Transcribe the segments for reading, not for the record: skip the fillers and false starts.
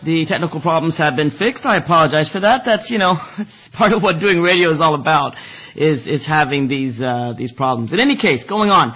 the technical problems have been fixed. I apologize for that. That's, it's part of what doing radio is all about, is having these problems. In any case, going on,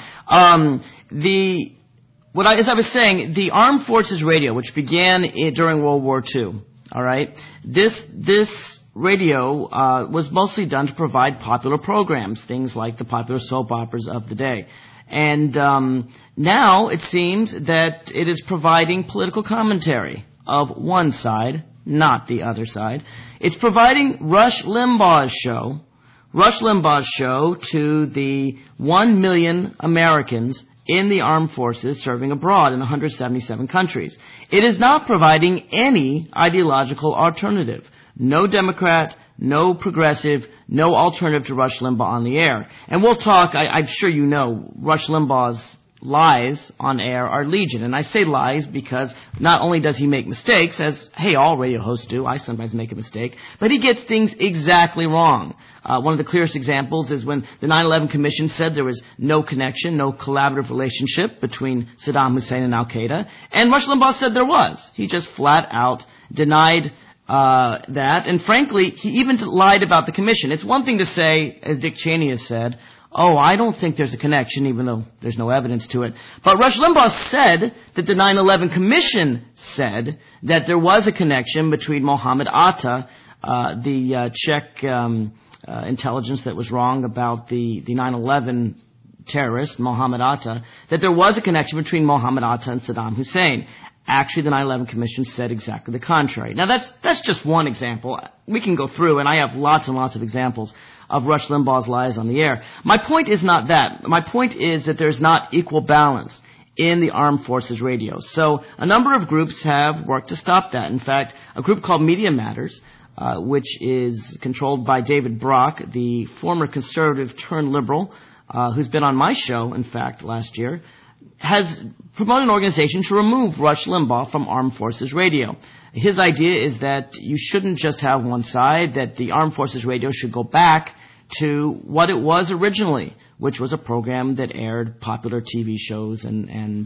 as I was saying, the Armed Forces Radio, which began during World War II, all right, this radio was mostly done to provide popular programs, things like the popular soap operas of the day. And now it seems that it is providing political commentary of one side, not the other side. It's providing Rush Limbaugh's show to the 1 million Americans in the armed forces serving abroad in 177 countries. It is not providing any ideological alternative. No Democrat, no progressive, no alternative to Rush Limbaugh on the air. And we'll talk, I'm sure you know, Rush Limbaugh's lies on air are legion. And I say lies because not only does he make mistakes, as, hey, all radio hosts do, I sometimes make a mistake, but he gets things exactly wrong. One of the clearest examples is when the 9/11 Commission said there was no connection, no collaborative relationship between Saddam Hussein and Al-Qaeda, and Rush Limbaugh said there was. He just flat out denied that, and frankly, he even lied about the commission. It's one thing to say, as Dick Cheney has said, oh, I don't think there's a connection, even though there's no evidence to it. But Rush Limbaugh said that the 9/11 Commission said that there was a connection between Mohammed Atta, the Czech intelligence that was wrong about the 9/11 terrorist, Mohammed Atta, that there was a connection between Mohammed Atta and Saddam Hussein. Actually, the 9/11 Commission said exactly the contrary. Now, that's just one example. We can go through, and I have lots and lots of examples of Rush Limbaugh's lies on the air. My point is not that. My point is that there's not equal balance in the Armed Forces Radio. So a number of groups have worked to stop that. In fact, a group called Media Matters, which is controlled by David Brock, the former conservative turned liberal, who's been on my show, in fact, last year, has promoted an organization to remove Rush Limbaugh from Armed Forces Radio. His idea is that you shouldn't just have one side, that the Armed Forces Radio should go back to what it was originally, which was a program that aired popular TV shows and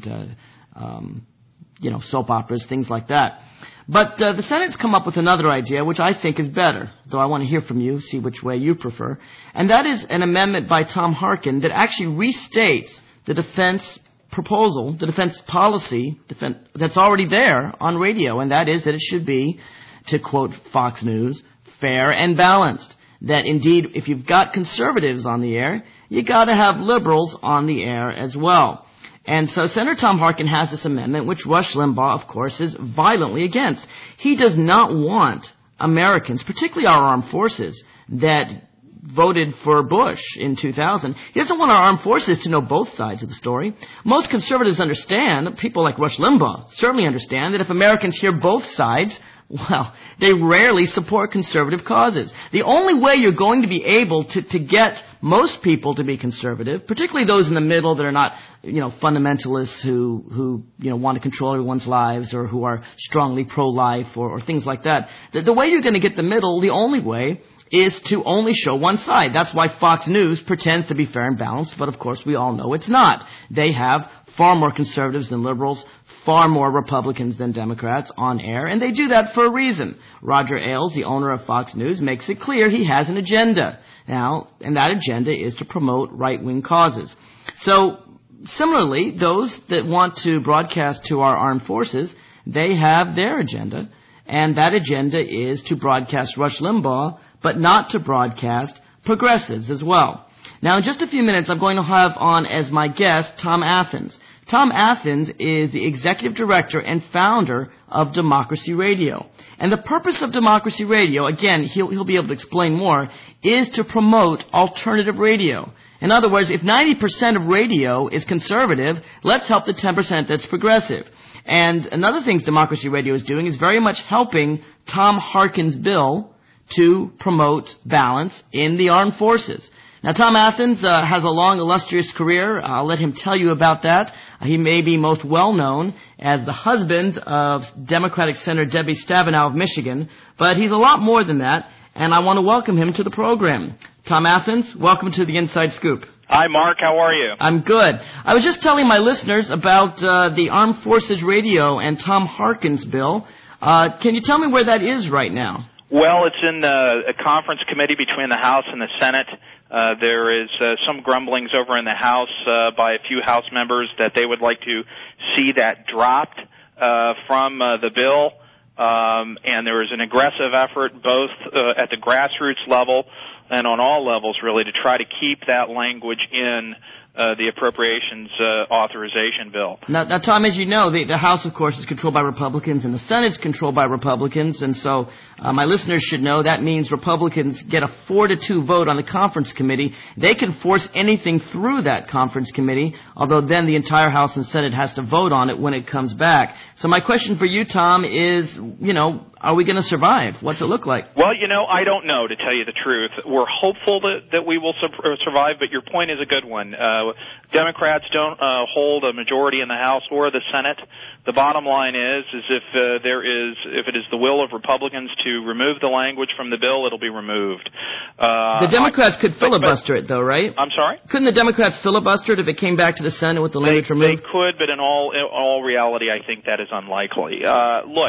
soap operas, things like that. But the Senate's come up with another idea, which I think is better, though I want to hear from you, see which way you prefer. And that is an amendment by Tom Harkin that actually restates the defense proposal, the defense policy that's already there on radio, and that is that it should be, to quote Fox News, fair and balanced. That indeed, if you've got conservatives on the air, you got to have liberals on the air as well. And so Senator Tom Harkin has this amendment, which Rush Limbaugh, of course, is violently against. He does not want Americans, particularly our armed forces, that voted for Bush in 2000. He doesn't want our armed forces to know both sides of the story. Most conservatives understand, people like Rush Limbaugh certainly understand, that if Americans hear both sides, well, they rarely support conservative causes. The only way you're going to be able to get most people to be conservative, particularly those in the middle that are not, fundamentalists who want to control everyone's lives or who are strongly pro-life or things like that. The way you're going to get the middle, the only way, is to only show one side. That's why Fox News pretends to be fair and balanced, but of course we all know it's not. They have far more conservatives than liberals, far more Republicans than Democrats on air, and they do that for a reason. Roger Ailes, the owner of Fox News, makes it clear he has an agenda now, and that agenda is to promote right-wing causes. So, similarly, those that want to broadcast to our armed forces, they have their agenda, and that agenda is to broadcast Rush Limbaugh, but not to broadcast progressives as well. Now, in just a few minutes, I'm going to have on as my guest Tom Athens. Tom Athens is the executive director and founder of Democracy Radio. And the purpose of Democracy Radio, again, he'll be able to explain more, is to promote alternative radio. In other words, if 90% of radio is conservative, let's help the 10% that's progressive. And another thing Democracy Radio is doing is very much helping Tom Harkin's bill to promote balance in the armed forces. Now, Tom Athens has a long, illustrious career. I'll let him tell you about that. He may be most well known as the husband of Democratic Senator Debbie Stabenow of Michigan, but he's a lot more than that, and I want to welcome him to the program. Tom Athens, welcome to the Inside Scoop. Hi, Mark. How are you? I'm good. I was just telling my listeners about the Armed Forces Radio and Tom Harkin's bill. Can you tell me where that is right now? Well, it's in a conference committee between the House and the Senate. There is some grumblings over in the House by a few House members that they would like to see that dropped from the bill. And there is an aggressive effort both at the grassroots level and on all levels, really, to try to keep that language in the appropriations authorization bill. Now, Tom, as you know, the House, of course, is controlled by Republicans, and the Senate is controlled by Republicans, and so my listeners should know that means Republicans get a 4-2 vote on the conference committee. They can force anything through that conference committee, although then the entire House and Senate has to vote on it when it comes back. So my question for you, Tom, is, are we going to survive? What's it look like? Well, I don't know, to tell you the truth. We're hopeful that we will survive, but your point is a good one. Democrats don't hold a majority in the House or the Senate. The bottom line is if it is the will of Republicans to remove the language from the bill, it'll be removed. The Democrats could filibuster it, though, right? I'm sorry? Couldn't the Democrats filibuster it if it came back to the Senate with the language removed? They could, but in all reality, I think that is unlikely. Look,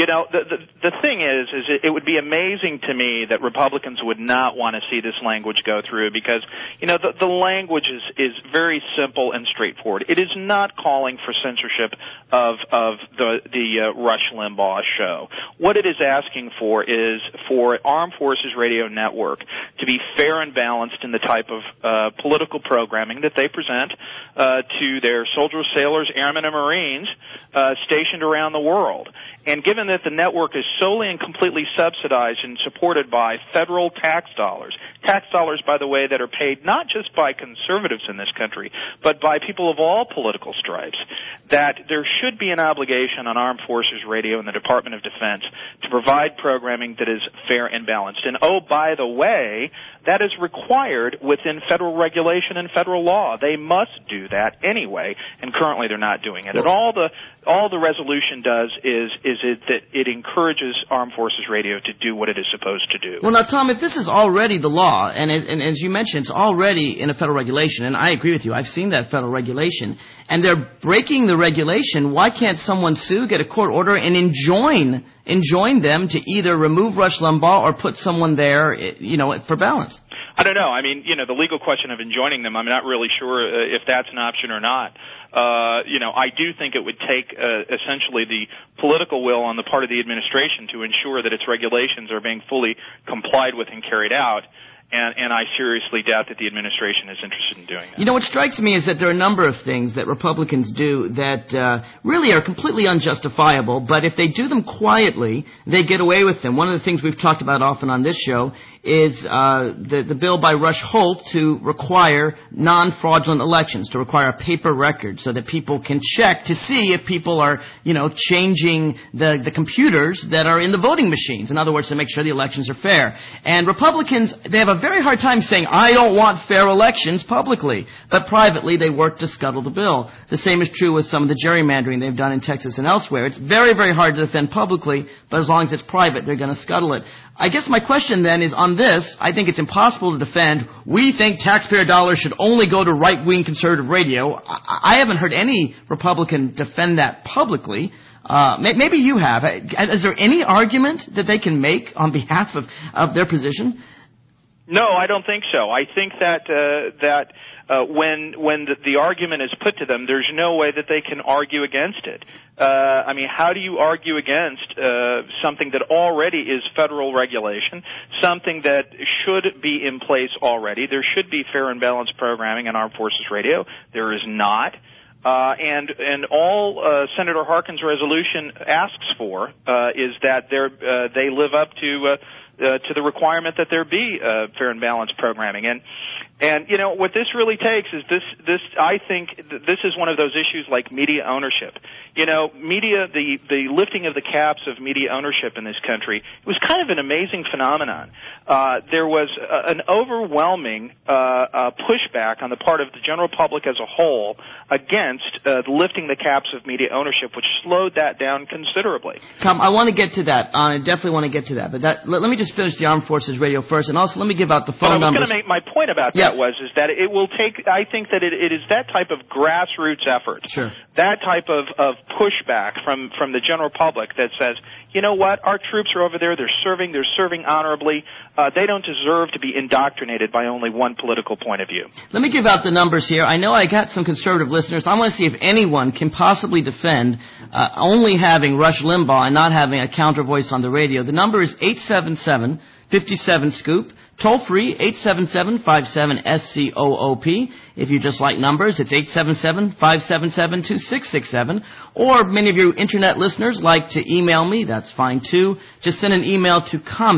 the thing is it would be amazing to me that Republicans would not want to see this language go through because, the language is very simple and straightforward. It is not calling for censorship of the Rush Limbaugh show. What it is asking for is for Armed Forces Radio Network to be fair and balanced in the type of political programming that they present to their soldiers, sailors, airmen, and Marines stationed around the world. And given that the network is solely and completely subsidized and supported by federal tax dollars, by the way, that are paid not just by conservatives in this country, but by people of all political stripes, that there should be an obligation on Armed Forces Radio and the Department of Defense to provide programming that is fair and balanced. And, oh, by the way, that is required within federal regulation and federal law. They must do that anyway, and currently they're not doing it. And all the resolution does is it encourages Armed Forces Radio to do what it is supposed to do. Well, now, Tom, if this is already the law, and as you mentioned, it's already in a federal regulation, and I agree with you, I've seen that federal regulation, and they're breaking the regulation, why can't someone sue, get a court order, and enjoin them to either remove Rush Limbaugh or put someone there, for balance? I don't know. I mean, the legal question of enjoining them, I'm not really sure if that's an option or not. I do think it would take essentially the political will on the part of the administration to ensure that its regulations are being fully complied with and carried out. And I seriously doubt that the administration is interested in doing that. What strikes me is that there are a number of things that Republicans do that really are completely unjustifiable, but if they do them quietly, they get away with them. One of the things we've talked about often on this show is the bill by Rush Holt to require non-fraudulent elections, to require a paper record so that people can check to see if people are, changing the computers that are in the voting machines. In other words, to make sure the elections are fair. And Republicans, they have a very hard time saying, I don't want fair elections publicly. But privately, they work to scuttle the bill. The same is true with some of the gerrymandering they've done in Texas and elsewhere. It's very, very hard to defend publicly, but as long as it's private, they're going to scuttle it. I guess my question then is on this, I think it's impossible to defend. We think taxpayer dollars should only go to right-wing conservative radio. I haven't heard any Republican defend that publicly. Maybe you have. Is there any argument that they can make on behalf of their position? No, I don't think so. I think that when the argument is put to them, there's no way that they can argue against it. How do you argue against something that already is federal regulation, something that should be in place already? There should be fair and balanced programming on Armed Forces Radio. There is not. And all Senator Harkin's resolution asks for is that they live up to the requirement that there be fair and balanced programming. And what this really takes is this. I think this is one of those issues like media ownership. Media, the lifting of the caps of media ownership in this country, it was kind of an amazing phenomenon. There was an overwhelming pushback on the part of the general public as a whole against lifting the caps of media ownership, which slowed that down considerably. Tom, I want to get to that. I definitely want to get to that. But let me just finish the Armed Forces Radio first, and also let me give out the phone numbers. I was going to make my point about that is that it will take. I think that it is that type of grassroots effort, sure, that type of pushback from the general public that says, you know what? Our troops are over there. They're serving honorably. They don't deserve to be indoctrinated by only one political point of view. Let me give out the numbers here. I know I got some conservative listeners. I want to see if anyone can possibly defend only having Rush Limbaugh and not having a counter voice on the radio. The number is 877-57-SCOOP. Toll free, 877-57-SCOOP. If you just like numbers, it's 877-577-2667. Or many of you internet listeners like to email me. That's fine too. Just send an email to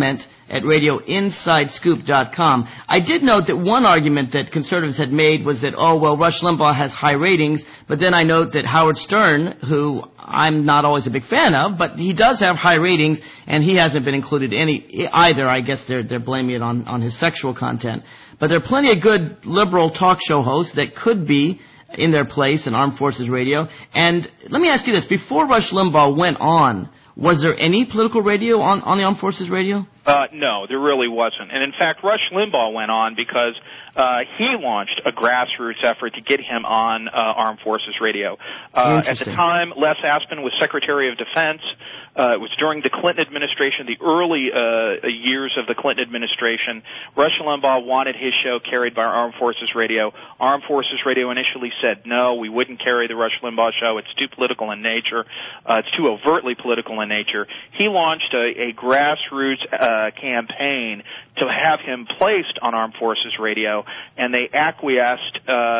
comment@radioinsidescoop.com. I did note that one argument that conservatives had made was that, oh, well, Rush Limbaugh has high ratings, but then I note that Howard Stern, who I'm not always a big fan of, but he does have high ratings, and he hasn't been included either. I guess they're blaming it on his sexual content. But there are plenty of good liberal talk show hosts that could be in their place in Armed Forces Radio. And let me ask you this. Before Rush Limbaugh went on, was there any political radio on the Armed Forces Radio? No, there really wasn't. And in fact, Rush Limbaugh went on because he launched a grassroots effort to get him on Armed Forces Radio. At the time, Les Aspin was Secretary of Defense. It was during the Clinton administration, the early years of the Clinton administration. Rush Limbaugh wanted his show carried by Armed Forces Radio. Armed Forces Radio initially said, no, we wouldn't carry the Rush Limbaugh show. It's too political in nature. It's too overtly political in nature. He launched a grassroots campaign to have him placed on Armed Forces Radio, and they acquiesced.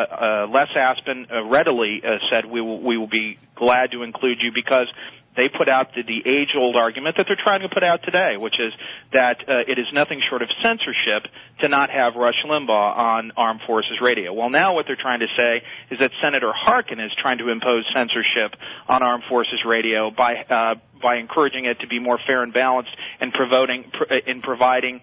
Les Aspin readily said, we will be glad to include you, because they put out the age-old argument that they're trying to put out today, which is that it is nothing short of censorship to not have Rush Limbaugh on Armed Forces Radio. Well, now what they're trying to say is that Senator Harkin is trying to impose censorship on Armed Forces Radio by encouraging it to be more fair and balanced and providing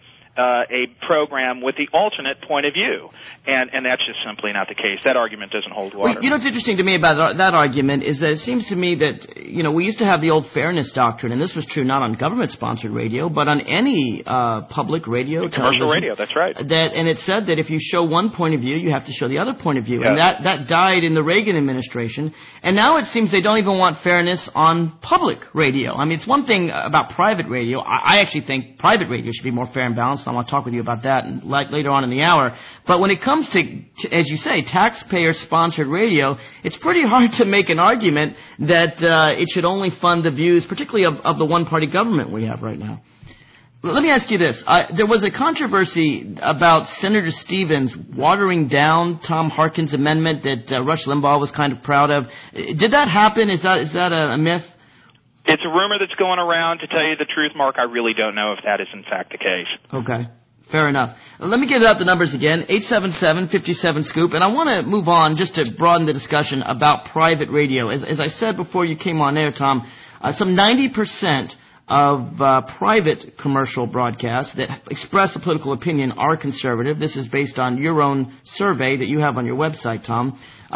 a program with the alternate point of view. And that's just simply not the case. That argument doesn't hold water. Well, you know what's interesting to me about that argument is that it seems to me that, we used to have the old fairness doctrine, and this was true not on government-sponsored radio, but on any public radio, commercial radio, that's right. And it said that if you show one point of view, you have to show the other point of view. Yeah. And that died in the Reagan administration. And now it seems they don't even want fairness on public radio. I mean, it's one thing about private radio. I actually think private radio should be more fair and balanced. I want to talk with you about that later on in the hour. But when it comes to, as you say, taxpayer-sponsored radio, it's pretty hard to make an argument that it should only fund the views, particularly of the one-party government we have right now. Let me ask you this. There was a controversy about Senator Stevens watering down Tom Harkin's amendment that Rush Limbaugh was kind of proud of. Did that happen? Is that a myth? It's a rumor that's going around. To tell you the truth, Mark, I really don't know if that is in fact the case. Okay. Fair enough. Let me get out the numbers again, 877-57-SCOOP, and I want to move on just to broaden the discussion about private radio. As I said before you came on air, Tom, some 90% of private commercial broadcasts that express a political opinion are conservative. This is based on your own survey that you have on your website, Tom.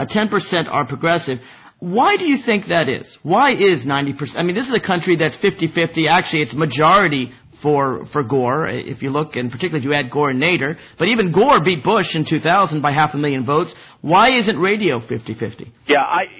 10% are progressive. Why do you think that is? Why is 90%? I mean, this is a country that's 50-50. Actually, it's majority for Gore, if you look, and particularly if you add Gore and Nader. But even Gore beat Bush in 2000 by 500,000 votes. Why isn't radio 50-50? Yeah,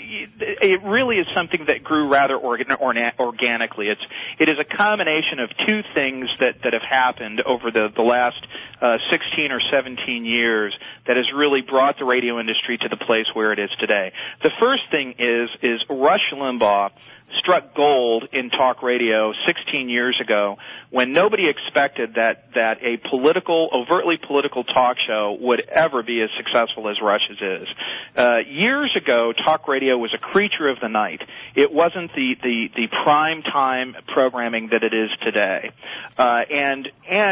it really is something that grew rather organically. It is a combination of two things that have happened over the last 16 or 17 years that has really brought the radio industry to the place where it is today. The first thing is Rush Limbaugh struck gold in talk radio 16 years ago when nobody expected that a overtly political talk show would ever be as successful as Rush's is. Years ago, talk radio was a creature of the night. It wasn't the prime time programming that it is today. And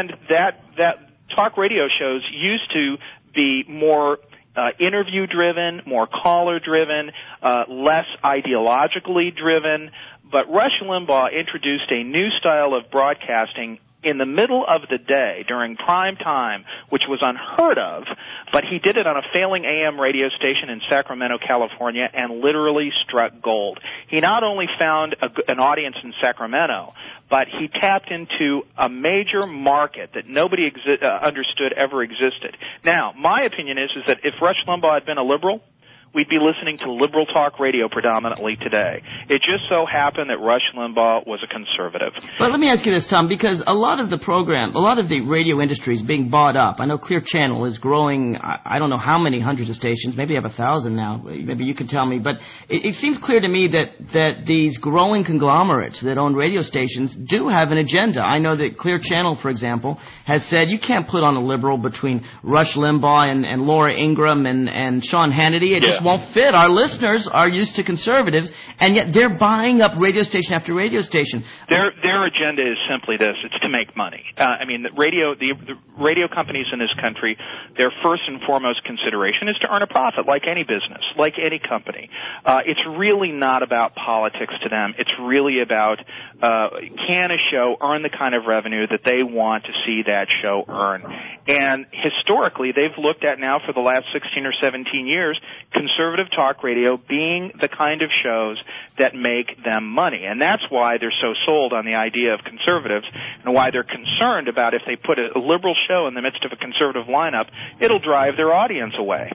that talk radio shows used to be more interview-driven, more caller-driven, less ideologically driven. But Rush Limbaugh introduced a new style of broadcasting in the middle of the day during prime time, which was unheard of, but he did it on a failing AM radio station in Sacramento, California, and literally struck gold. He not only found an audience in Sacramento, but he tapped into a major market that nobody understood ever existed. Now, my opinion is that if Rush Limbaugh had been a liberal, we'd be listening to liberal talk radio predominantly today. It just so happened that Rush Limbaugh was a conservative. But let me ask you this, Tom, because a lot of the radio industry is being bought up. I know Clear Channel is growing, I don't know how many hundreds of stations, maybe they have 1,000 now, maybe you can tell me, but it seems clear to me that these growing conglomerates that own radio stations do have an agenda. I know that Clear Channel, for example, has said you can't put on a liberal between Rush Limbaugh and Laura Ingraham and Sean Hannity. It just won't fit. Our listeners are used to conservatives, and yet they're buying up radio station after radio station. Their agenda is simply this: it's to make money. The radio companies in this country, their first and foremost consideration is to earn a profit, like any business, like any company. It's really not about politics to them. It's really about can a show earn the kind of revenue that they want to see that show earn. And historically, they've looked at now for the last 16 or 17 years, conservative talk radio being the kind of shows that make them money. And that's why they're so sold on the idea of conservatives and why they're concerned about if they put a liberal show in the midst of a conservative lineup, it'll drive their audience away.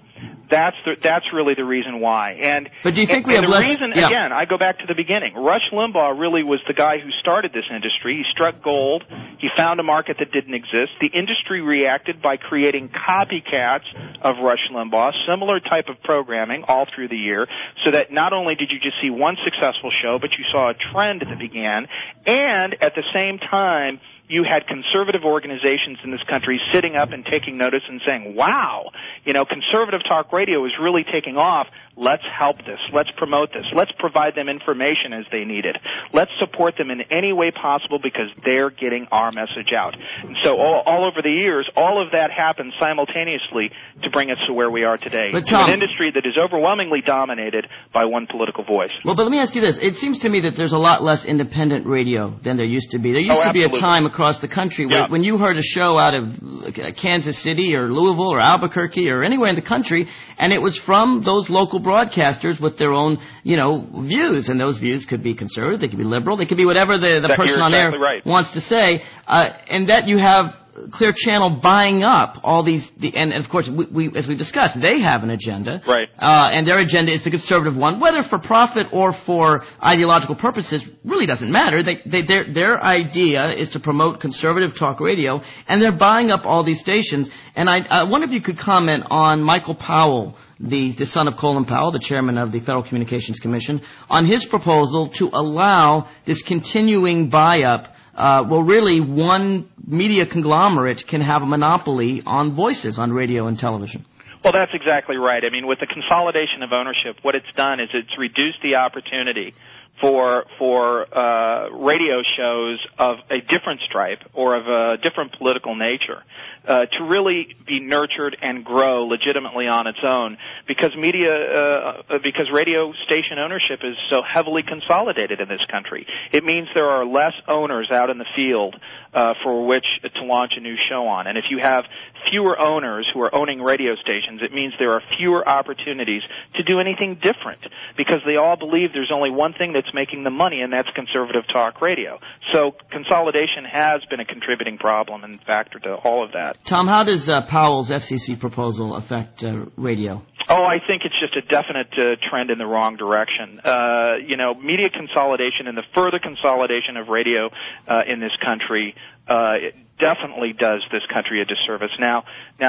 That's really the reason why. But do you think we have less? Again, I go back to the beginning. Rush Limbaugh really was the guy who started this industry. He struck gold. He found a market that didn't exist. The industry reacted by creating copycats of Rush Limbaugh, similar type of programming all through the year, so that not only did you just see one successful show, but you saw a trend that began, and at the same time, you had conservative organizations in this country sitting up and taking notice and saying, wow, conservative talk radio is really taking off. Let's help this. Let's promote this. Let's provide them information as they need it. Let's support them in any way possible because they're getting our message out. And so all over the years, all of that happened simultaneously to bring us to where we are today. But Tom, an industry that is overwhelmingly dominated by one political voice. Well, but let me ask you this. It seems to me that there's a lot less independent radio than there used to be. There used to be a time across the country where when you heard a show out of Kansas City or Louisville or Albuquerque or anywhere in the country, and it was from those local broadcasters with their own, views, and those views could be conservative, they could be liberal, they could be whatever the person on air wants to say, and that you have Clear Channel buying up all these, and of course, we as we discussed, they have an agenda, right? And their agenda is the conservative one, whether for profit or for ideological purposes, really doesn't matter. Their idea is to promote conservative talk radio, and they're buying up all these stations. And I wonder if you could comment on Michael Powell, the son of Colin Powell, the chairman of the Federal Communications Commission, on his proposal to allow this continuing buy-up. Really one media conglomerate can have a monopoly on voices on radio and television. Well, that's exactly right. With the consolidation of ownership, what it's done is it's reduced the opportunity for radio shows of a different stripe or of a different political nature to really be nurtured and grow legitimately on its own because radio station ownership is so heavily consolidated in this country. It means there are less owners out in the field for which to launch a new show on. And if you have fewer owners who are owning radio stations, it means there are fewer opportunities to do anything different because they all believe there's only one thing that's making the money, and that's conservative talk radio. So consolidation has been a contributing problem and factor to all of that. Tom, how does Powell's FCC proposal affect radio? Oh, I think it's just a definite trend in the wrong direction. Media consolidation and the further consolidation of radio in this country it definitely does this country a disservice. Now,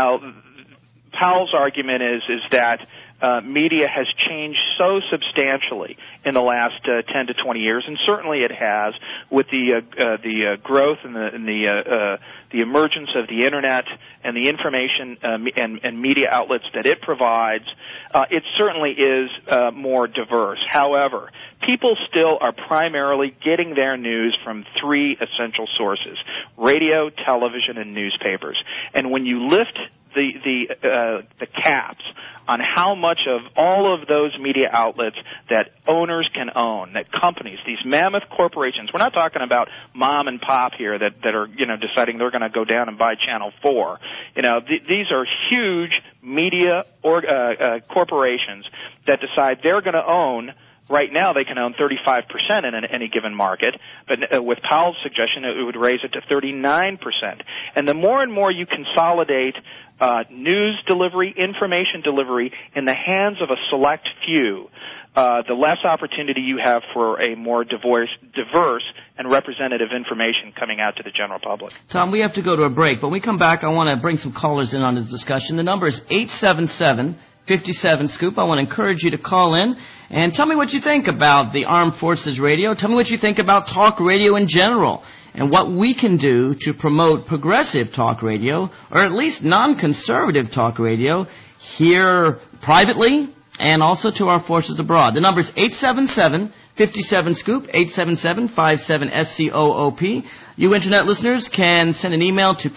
Powell's argument is that media has changed so substantially in the last 10 to 20 years, and certainly it has with the growth and the emergence of the internet and the information and media outlets that it provides. It certainly is more diverse. However, people still are primarily getting their news from three essential sources: radio, television, and newspapers. And when you lift the caps on how much of all of those media outlets that owners can own, that companies, these mammoth corporations, we're not talking about mom and pop here that are, deciding they're going to go down and buy Channel 4. These are huge media corporations that decide they're going to own Right now, they can own 35% in any given market, but with Powell's suggestion, it would raise it to 39%. And the more and more you consolidate news delivery, information delivery in the hands of a select few, the less opportunity you have for a more diverse and representative information coming out to the general public. Tom, we have to go to a break, but when we come back, I want to bring some callers in on this discussion. The number is 877-57-SCOOP. I want to encourage you to call in and tell me what you think about the Armed Forces Radio. Tell me what you think about talk radio in general and what we can do to promote progressive talk radio, or at least non-conservative talk radio, here privately and also to our forces abroad. The number is 877-57-SCOOP, 877-57-SCOOP. You Internet listeners can send an email to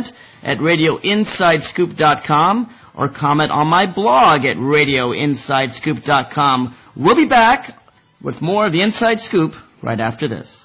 comment@radioinsidescoop.com or comment on my blog at radioinsidescoop.com. We'll be back with more of the Inside Scoop right after this.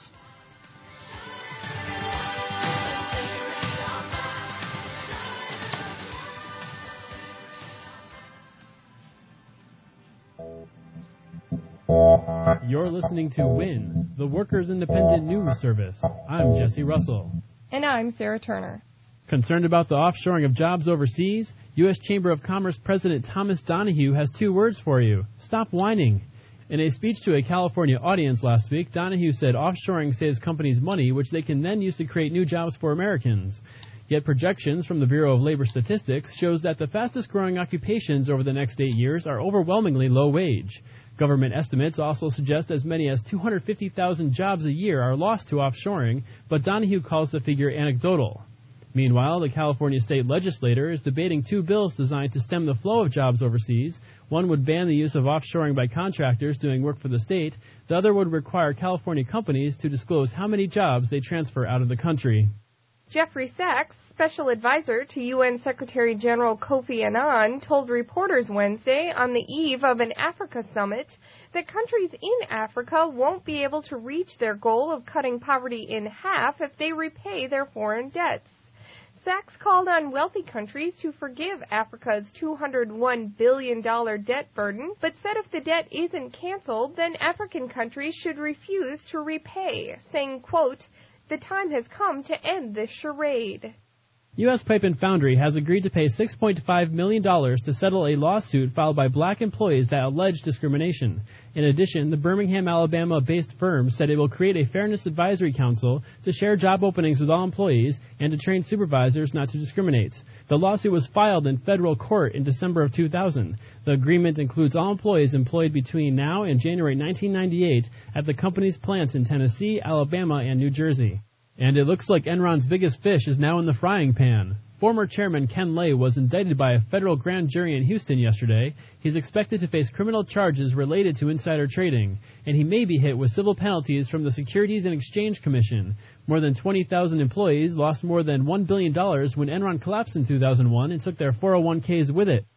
You're listening to WIN, the Workers' Independent News Service. I'm Jesse Russell. And I'm Sarah Turner. Concerned about the offshoring of jobs overseas? U.S. Chamber of Commerce President Thomas Donahue has 2 words for you. Stop whining. In a speech to a California audience last week, Donahue said offshoring saves companies money, which they can then use to create new jobs for Americans. Yet projections from the Bureau of Labor Statistics shows that the fastest-growing occupations over the next 8 years are overwhelmingly low-wage. Government estimates also suggest as many as 250,000 jobs a year are lost to offshoring, but Donahue calls the figure anecdotal. Meanwhile, the California state legislature is debating 2 bills designed to stem the flow of jobs overseas. One would ban the use of offshoring by contractors doing work for the state. The other would require California companies to disclose how many jobs they transfer out of the country. Jeffrey Sachs, special advisor to UN Secretary General Kofi Annan, told reporters Wednesday on the eve of an Africa summit that countries in Africa won't be able to reach their goal of cutting poverty in half if they repay their foreign debts. Sachs called on wealthy countries to forgive Africa's $201 billion debt burden, but said if the debt isn't canceled, then African countries should refuse to repay, saying, quote, "The time has come to end this charade." U.S. Pipe & Foundry has agreed to pay $6.5 million to settle a lawsuit filed by black employees that allege discrimination. In addition, the Birmingham, Alabama-based firm said it will create a Fairness Advisory Council to share job openings with all employees and to train supervisors not to discriminate. The lawsuit was filed in federal court in December of 2000. The agreement includes all employees employed between now and January 1998 at the company's plants in Tennessee, Alabama, and New Jersey. And it looks like Enron's biggest fish is now in the frying pan. Former chairman Ken Lay was indicted by a federal grand jury in Houston yesterday. He's expected to face criminal charges related to insider trading, and he may be hit with civil penalties from the Securities and Exchange Commission. More than 20,000 employees lost more than $1 billion when Enron collapsed in 2001 and took their 401ks with it.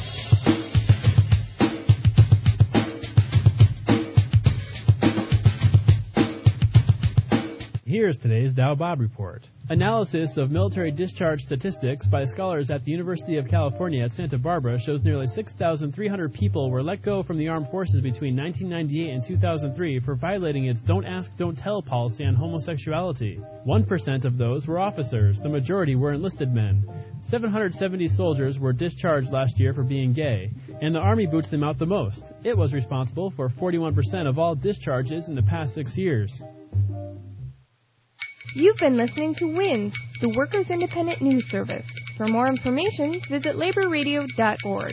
Here's today's Dow Bob Report. Analysis of military discharge statistics by scholars at the University of California at Santa Barbara shows nearly 6,300 people were let go from the armed forces between 1998 and 2003 for violating its Don't Ask, Don't Tell policy on homosexuality. 1% of those were officers. The majority were enlisted men. 770 soldiers were discharged last year for being gay, and the Army boots them out the most. It was responsible for 41% of all discharges in the past 6 years. You've been listening to WINS, the Workers' Independent News Service. For more information, visit laborradio.org.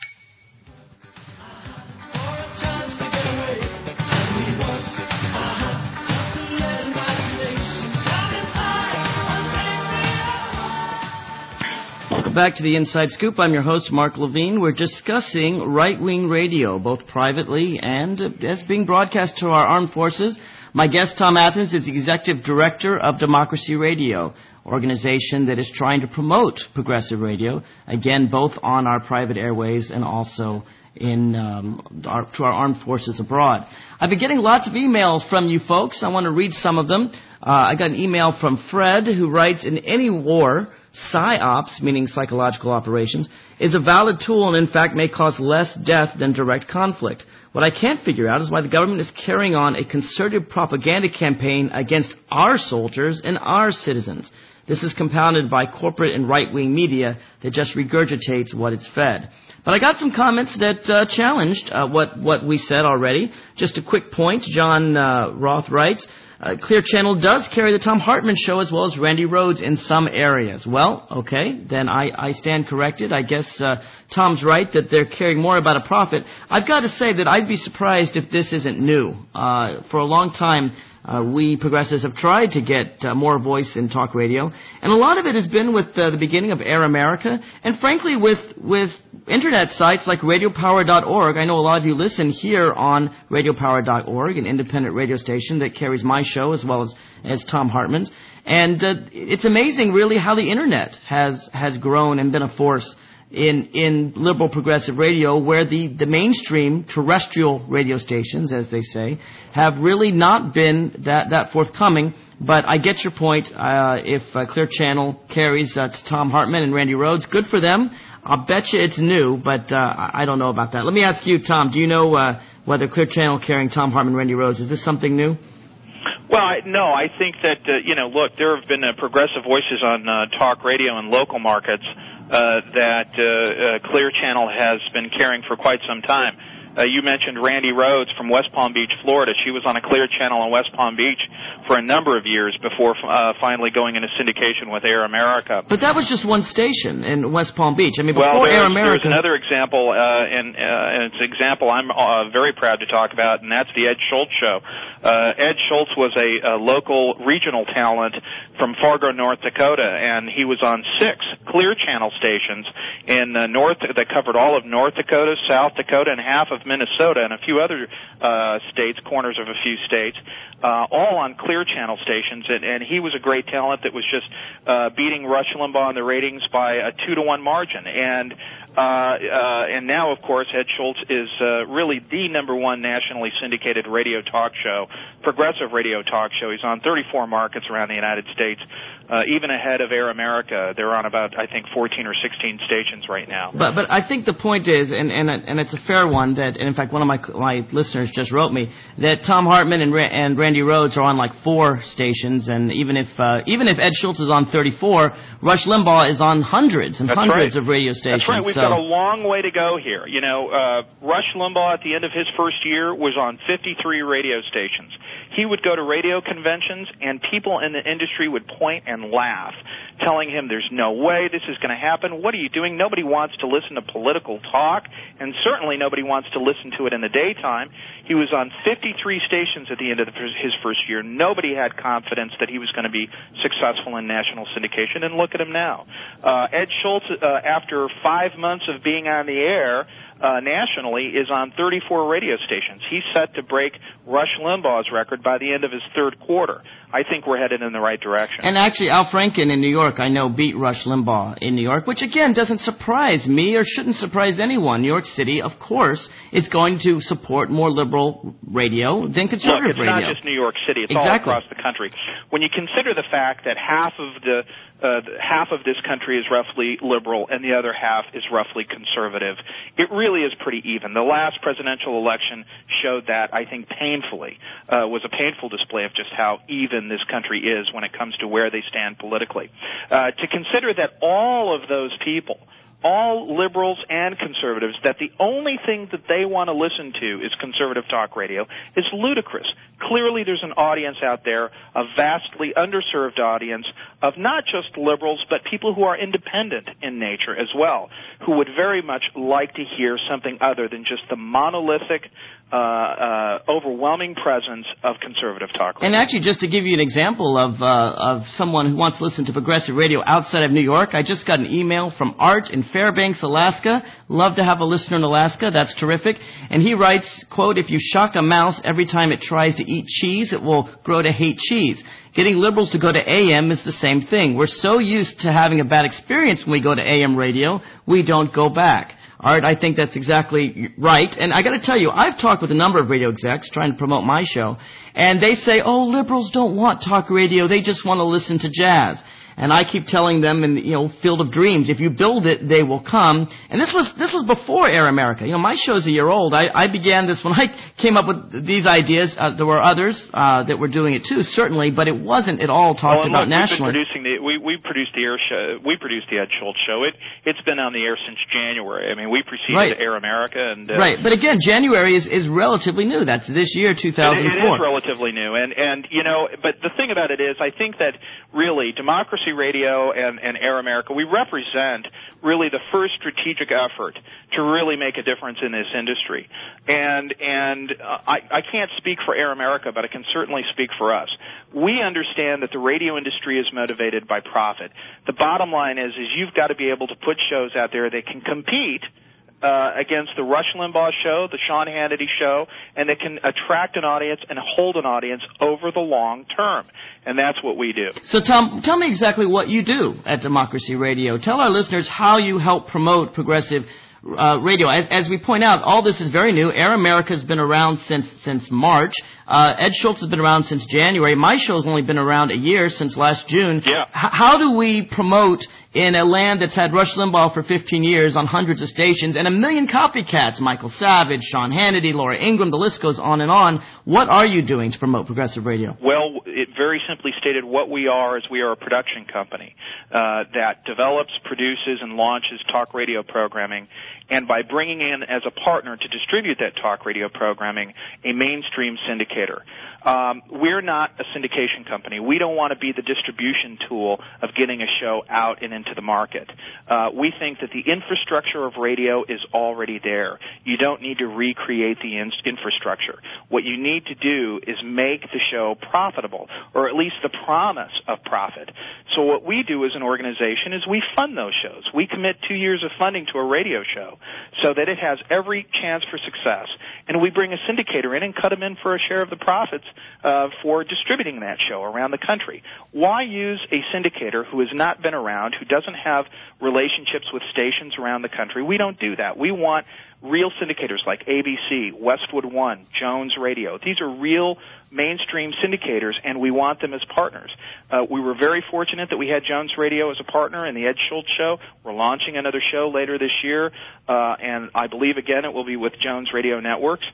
Welcome back to the Inside Scoop. I'm your host, Mark Levine. We're discussing right-wing radio, both privately and as being broadcast to our armed forces. My guest, Tom Athens, is the Executive Director of Democracy Radio, organization that is trying to promote progressive radio, again, both on our private airways and also in to our armed forces abroad. I've been getting lots of emails from you folks. I want to read some of them. I got an email from Fred, who writes, "In any war, PSYOPs, meaning psychological operations, is a valid tool and in fact may cause less death than direct conflict. What I can't figure out is why the government is carrying on a concerted propaganda campaign against our soldiers and our citizens. This is compounded by corporate and right-wing media that just regurgitates what it's fed. But I got some comments that challenged what we said already. Just a quick point. John Roth writes, Clear Channel does carry the Thom Hartmann Show as well as Randy Rhoads in some areas. Well, okay, then I stand corrected. I guess Tom's right that they're caring more about a profit. I've got to say that I'd be surprised if this isn't new. For a long time, we progressives have tried to get more voice in talk radio, and a lot of it has been with the beginning of Air America, and frankly with internet sites like radiopower.org. I know a lot of you listen here on radiopower.org, an independent radio station that carries my show as well as Thom Hartmann's, and it's amazing really how the internet has grown and been a force in liberal progressive radio, where the mainstream terrestrial radio stations, as they say, have really not been that forthcoming. But I get your point. If Clear Channel carries Thom Hartmann and Randy Rhoads, good for them. I'll bet you it's new, but I don't know about that. Let me ask you, Tom, do you know whether Clear Channel carrying Thom Hartmann and Randy Rhoads, is this something new? Well, no, I think that, look, there have been progressive voices on talk radio in local markets that Clear Channel has been carrying for quite some time. You mentioned Randy Rhoads from West Palm Beach, Florida. She was on a Clear Channel in West Palm Beach for a number of years before finally going into syndication with Air America. But that was just one station in West Palm Beach. I mean, before Air America... There's another example, and it's an example I'm very proud to talk about, and that's the Ed Schultz Show. Ed Schultz was a local regional talent from Fargo, North Dakota, and he was on 6 Clear Channel stations in North that covered all of North Dakota, South Dakota, and half of Minnesota, and a few other states, corners of a few states, all on Clear Channel stations, and he was a great talent that was just beating Rush Limbaugh in the ratings by a 2-to-1 margin, and now, of course, Ed Schultz is really the #1 nationally syndicated radio talk show, progressive radio talk show. He's on 34 markets around the United States, even ahead of Air America. They're on about, I think, 14 or 16 stations right now. But I think the point is, and it's a fair one, that, and in fact, one of my listeners just wrote me, that Thom Hartmann and Randy Rhoads are on like 4 stations, and even if Ed Schultz is on 34, Rush Limbaugh is on hundreds and hundreds of radio stations. That's right. We've got a long way to go here. Rush Limbaugh at the end of his first year was on 53 radio stations. He would go to radio conventions, and people in the industry would point and laugh, telling him there's no way this is going to happen. What are you doing? Nobody wants to listen to political talk, and certainly nobody wants to listen to it in the daytime. He was on 53 stations at the end of his first year. Nobody had confidence that he was going to be successful in national syndication, and look at him now. Ed Schultz, after 5 months of being on the air, nationally, is on 34 radio stations. He's set to break Rush Limbaugh's record by the end of his third quarter. I think we're headed in the right direction. And actually, Al Franken in New York, I know, beat Rush Limbaugh in New York, which, again, doesn't surprise me or shouldn't surprise anyone. New York City, of course, is going to support more liberal radio than conservative radio. Look, it's not just New York City. It's all across the country. When you consider the fact that half of this country is roughly liberal and the other half is roughly conservative, it really is pretty even. The last presidential election showed that, I think, painfully, was a painful display of just how even this country is when it comes to where they stand politically. To consider that all of those people, all liberals and conservatives, that the only thing that they want to listen to is conservative talk radio is ludicrous. Clearly there's an audience out there, a vastly underserved audience of not just liberals, but people who are independent in nature as well, who would very much like to hear something other than just the monolithic, overwhelming presence of conservative talk radio. And actually, just to give you an example of someone who wants to listen to progressive radio outside of New York, I just got an email from Art in Fairbanks, Alaska. Love to have a listener in Alaska. That's terrific. And he writes, quote, "If you shock a mouse every time it tries to eat cheese, it will grow to hate cheese. Getting liberals to go to AM is the same thing. We're so used to having a bad experience when we go to AM radio, we don't go back." Art, I think that's exactly right. And I got to tell you, I've talked with a number of radio execs trying to promote my show, and they say, oh, liberals don't want talk radio, they just want to listen to jazz. And I keep telling them in, Field of Dreams, if you build it, they will come. And this was before Air America. My show's a year old. I began this when I came up with these ideas. There were others that were doing it too, certainly, but it wasn't at all talked about nationally. We produced the Air show. We produced the Ed Schultz show. It's been on the air since January. I mean, we preceded Air America, and right. But again, January is relatively new. That's this year, 2004. It is relatively new, and but the thing about it is, I think that really Democracy Radio and Air America, we represent really the first strategic effort to really make a difference in this industry. And I can't speak for Air America, but I can certainly speak for us. We understand that the radio industry is motivated by profit. The bottom line is you've got to be able to put shows out there that can compete against the Rush Limbaugh show, the Sean Hannity show, and that can attract an audience and hold an audience over the long term. And that's what we do. So, Tom, tell me exactly what you do at Democracy Radio. Tell our listeners how you help promote progressive radio. As we point out, all this is very new. Air America has been around since March. Ed Schultz has been around since January. My show's only been around a year, since last June. Yeah. How do we promote in a land that's had Rush Limbaugh for 15 years on hundreds of stations and a million copycats, Michael Savage, Sean Hannity, Laura Ingraham, the list goes on and on. What are you doing to promote progressive radio? Well, it very simply stated, what we are is we are a production company that develops, produces, and launches talk radio programming, and by bringing in as a partner to distribute that talk radio programming, a mainstream syndicator. We're not a syndication company. We don't want to be the distribution tool of getting a show out and into the market. We think that the infrastructure of radio is already there. You don't need to recreate the infrastructure. What you need to do is make the show profitable, or at least the promise of profit. So what we do as an organization is we fund those shows. We commit 2 years of funding to a radio show so that it has every chance for success. And we bring a syndicator in and cut them in for a share of the profits for distributing that show around the country. Why use a syndicator who has not been around, who doesn't have relationships with stations around the country? We don't do that. We want real syndicators like ABC, Westwood One, Jones Radio. These are real mainstream syndicators, and we want them as partners. We were very fortunate that we had Jones Radio as a partner in the Ed Schultz show. We're launching another show later this year, and I believe, again, it will be with Jones Radio Networks.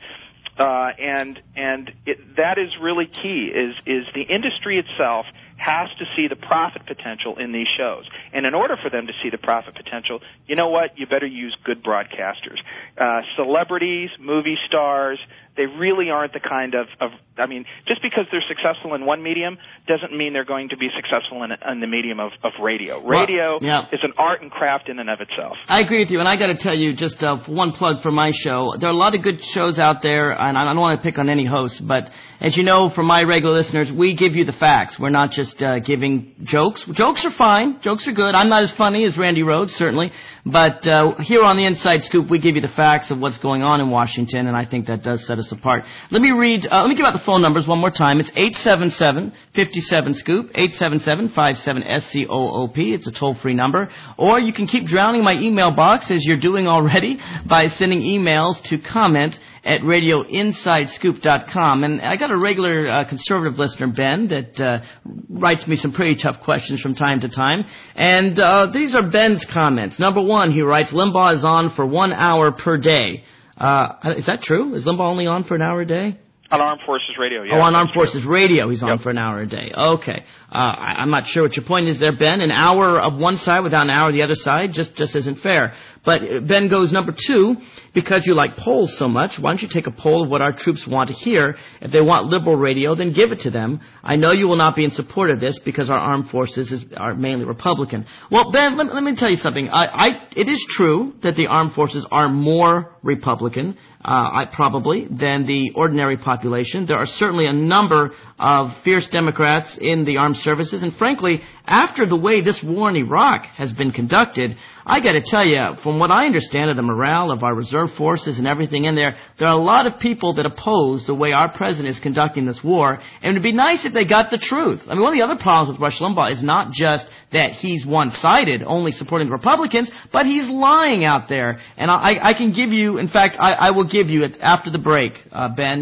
That is really key, is the industry itself has to see the profit potential in these shows. And in order for them to see the profit potential, you know what? You better use good broadcasters. Celebrities, movie stars, they really aren't the kind of just because they're successful in one medium doesn't mean they're going to be successful in the medium of radio. Radio is an art and craft in and of itself. I agree with you, and I got to tell you, just one plug for my show. There are a lot of good shows out there, and I don't want to pick on any host, but as you know, for my regular listeners, we give you the facts. We're not just giving jokes. Jokes are fine. Jokes are good. I'm not as funny as Randy Rhoads, certainly, but here on the Inside Scoop, we give you the facts of what's going on in Washington, and I think that does set us apart. Let me give out the phone numbers one more time. It's 877-57-SCOOP, 877-57-SCOOP. It's a toll-free number. Or you can keep drowning my email box, as you're doing already, by sending emails to comment@radioinsidescoop.com. And I got a regular conservative listener, Ben, that writes me some pretty tough questions from time to time. And these are Ben's comments. Number one, he writes, Limbaugh is on for 1 hour per day. Is that true? Is Limbaugh only on for an hour a day? On Armed Forces Radio, yeah. Oh, on Armed Forces Radio, he's on for an hour a day. Okay. I'm not sure what your point is there, Ben. An hour of one side without an hour of the other side just isn't fair. But Ben goes, number two, because you like polls so much, why don't you take a poll of what our troops want to hear? If they want liberal radio, then give it to them. I know you will not be in support of this because our armed forces are mainly Republican. Well, Ben, let me tell you something. It is true that the armed forces are more Republican, probably, than the ordinary population. There are certainly a number of fierce Democrats in the armed services, and frankly, after the way this war in Iraq has been conducted, I got to tell you, from what I understand of the morale of our reserve forces and everything in there, there are a lot of people that oppose the way our president is conducting this war, and it would be nice if they got the truth. I mean, one of the other problems with Rush Limbaugh is not just that he's one-sided, only supporting the Republicans, but he's lying out there. And I can give you, in fact, I will give you it after the break, Ben, just for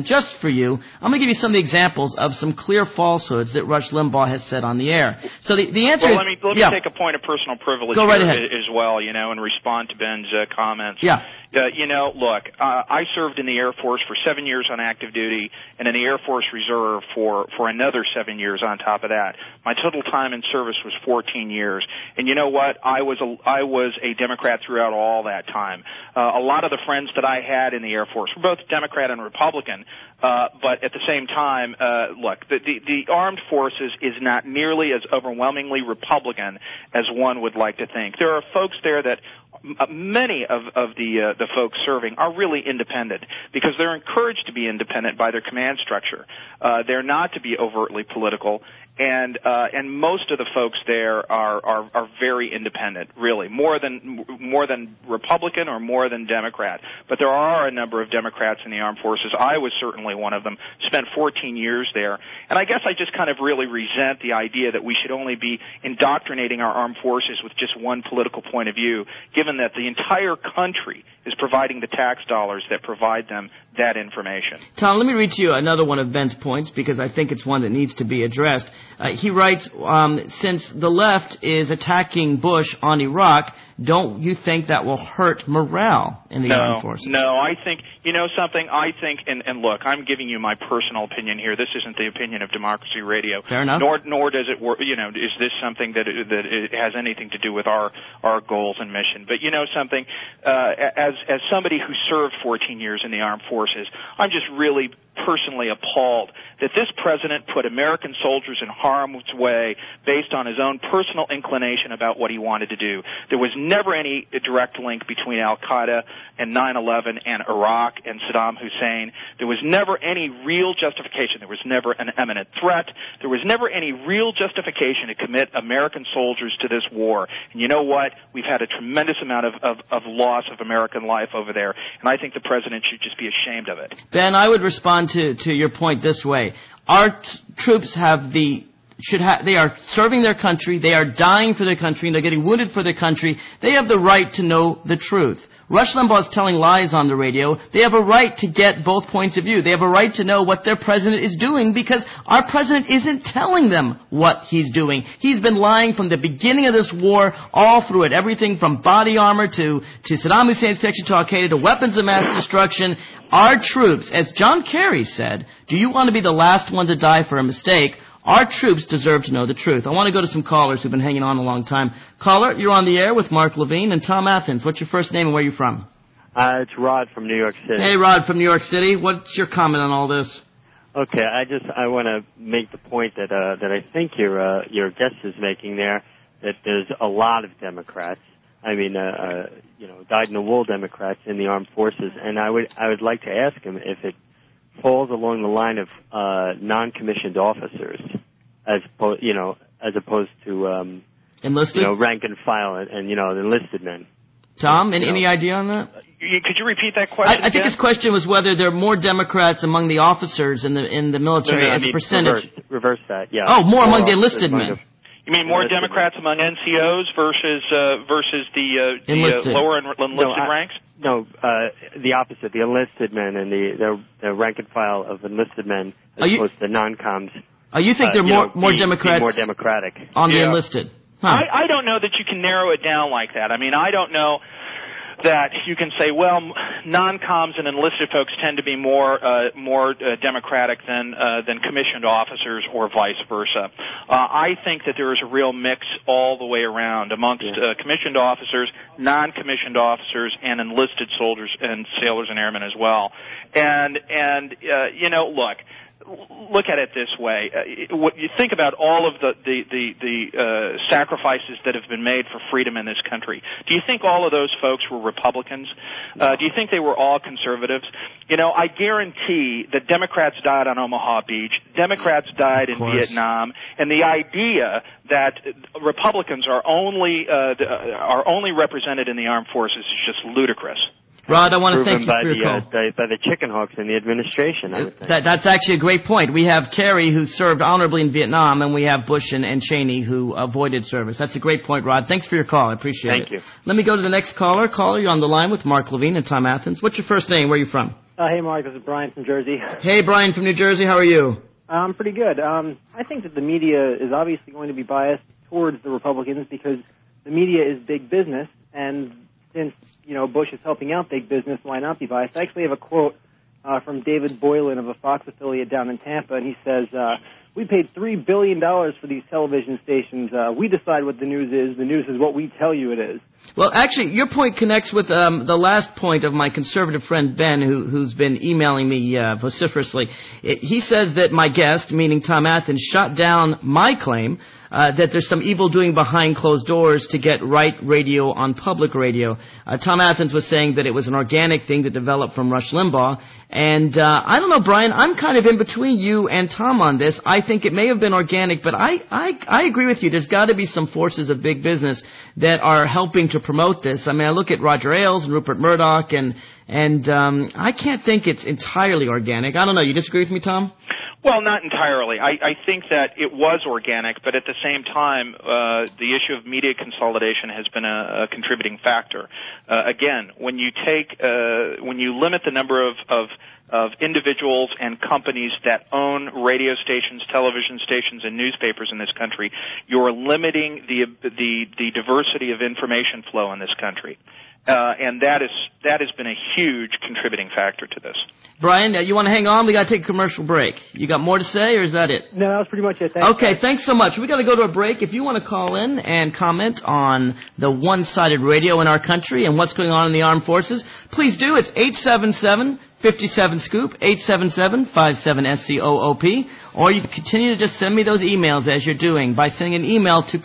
for you, I'm going to give you some of the examples of some clear falsehoods that Rush Limbaugh has said on the air. So the answer is... Let me take a point of personal privilege Go right ahead. as well, and respond to Ben's comments. Yeah. Look, I served in the Air Force for 7 years on active duty and in the Air Force Reserve for another 7 years on top of that. My total time in service was 14 years. And you know what? I was a Democrat throughout all that time. A lot of the friends that I had in the Air Force were both Democrat and Republican. But at the same time, look, the armed forces is not nearly as overwhelmingly Republican as one would like to think. There are folks there that many of the folks serving are really independent because they're encouraged to be independent by their command structure. They're not to be overtly political. And most of the folks there are very independent, really, more than Republican or more than Democrat. But there are a number of Democrats in the armed forces. I was certainly one of them. Spent 14 years there, and I guess I just kind of really resent the idea that we should only be indoctrinating our armed forces with just one political point of view, given that the entire country is providing the tax dollars that provide them that information. Tom, let me read to you another one of Ben's points because I think it's one that needs to be addressed. He writes, since the left is attacking Bush on Iraq, don't you think that will hurt morale in the armed forces? No, I think, something, and look, I'm giving you my personal opinion here. This isn't the opinion of Democracy Radio. Fair enough. Nor does it work, is this something that it has anything to do with our goals and mission. But something, as somebody who served 14 years in the armed forces, I'm just really personally appalled that this president put American soldiers in harm's way based on his own personal inclination about what he wanted to do. There was never any direct link between Al-Qaeda and 9/11 and Iraq and Saddam Hussein. There was never any real justification. There was never an imminent threat. There was never any real justification to commit American soldiers to this war. And you know what? We've had a tremendous amount of loss of American life over there, and I think the president should just be ashamed of it. Ben, I would respond to your point this way. Our troops they are serving their country, they are dying for their country, and they're getting wounded for their country. They have the right to know the truth. Rush Limbaugh is telling lies on the radio. They have a right to get both points of view. They have a right to know what their president is doing because our president isn't telling them what he's doing. He's been lying from the beginning of this war all through it. Everything from body armor to Saddam Hussein's connection to Al-Qaeda to weapons of mass destruction. Our troops, as John Kerry said, do you want to be the last one to die for a mistake? Our troops deserve to know the truth. I want to go to some callers who've been hanging on a long time. Caller, you're on the air with Mark Levine and Tom Athens. What's your first name and where are you from? It's Rod from New York City. Hey, Rod from New York City. What's your comment on all this? Okay, I want to make the point that I think your guest is making there, that there's a lot of Democrats. I mean, dyed-in-the-wool Democrats in the armed forces, and I would like to ask him if it falls along the line of non-commissioned officers, as opposed to enlisted, rank and file and enlisted men. Tom, any idea on that? Could you repeat that question? I think his question was whether there are more Democrats among the officers in the military as a percentage. Reverse that, yeah. Oh, more among the enlisted men. You mean more Democrats among NCOs versus the lower enlisted ranks? No, the opposite. The enlisted men and the rank and file of enlisted men as opposed to non-coms. Oh, you think they're more Democrats? More democratic on the enlisted? Huh. I don't know that you can narrow it down like that. I mean, I don't know that you can say, well, non-coms and enlisted folks tend to be more democratic than commissioned officers or vice versa. I think that there is a real mix all the way around amongst commissioned officers, non-commissioned officers, and enlisted soldiers and sailors and airmen as well. And look at it this way. You think about all of the sacrifices that have been made for freedom in this country. Do you think all of those folks were Republicans? Do you think they were all conservatives? I guarantee that Democrats died on Omaha Beach. Democrats died in Vietnam. And the idea that Republicans are only represented in the armed forces is just ludicrous. Rod, I want to thank you for your call. By the chicken hawks in the administration, I would think. That's actually a great point. We have Kerry, who served honorably in Vietnam, and we have Bush and Cheney, who avoided service. That's a great point, Rod. Thanks for your call. I appreciate it. Thank you. Let me go to the next caller. Caller, you're on the line with Mark Levine and Tom Athens. What's your first name? Where are you from? Hey, Mark, this is Brian from Jersey. Hey, Brian from New Jersey, how are you? I'm pretty good. I think that the media is obviously going to be biased towards the Republicans because the media is big business, and since, Bush is helping out big business, why not be biased? I actually have a quote from David Boylan of a Fox affiliate down in Tampa, and he says, we paid $3 billion for these television stations. We decide what the news is. The news is what we tell you it is. Well, actually, your point connects with the last point of my conservative friend Ben, who's been emailing me vociferously. He says that my guest, meaning Tom Athens, shot down my claim that there's some evil doing behind closed doors to get right radio on public radio. Tom Athens was saying that it was an organic thing that developed from Rush Limbaugh. And I don't know, Brian, I'm kind of in between you and Tom on this. I think it may have been organic, but I agree with you. There's got to be some forces of big business that are helping to promote this. I mean, I look at Roger Ailes and Rupert Murdoch, and I can't think it's entirely organic. I don't know. You disagree with me, Tom? Well, not entirely. I think that it was organic, but at the same time, the issue of media consolidation has been a contributing factor. Again, when you limit the number of individuals and companies that own radio stations, television stations, and newspapers in this country, you're limiting the diversity of information flow in this country. And that has been a huge contributing factor to this. Brian, you want to hang on? We got to take a commercial break. You got more to say, or is that it? No, that was pretty much it. Thanks. Okay, thanks so much. We got to go to a break. If you want to call in and comment on the one-sided radio in our country and what's going on in the armed forces, please do. It's 877-57-SCOOP, 877-57-SCOOP, or you can continue to just send me those emails as you're doing by sending an email to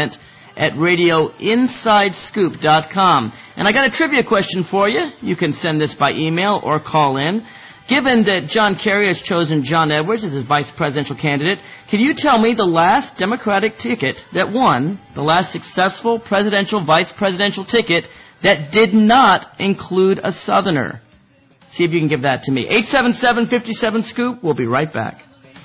comment@radioinsidescoop.com. And I got a trivia question for you. You can send this by email or call in. Given that John Kerry has chosen John Edwards as his vice presidential candidate, can you tell me the last Democratic ticket that won, the last successful presidential, vice presidential ticket that did not include a Southerner? See if you can give that to me. 877-57-SCOOP. We'll be right back.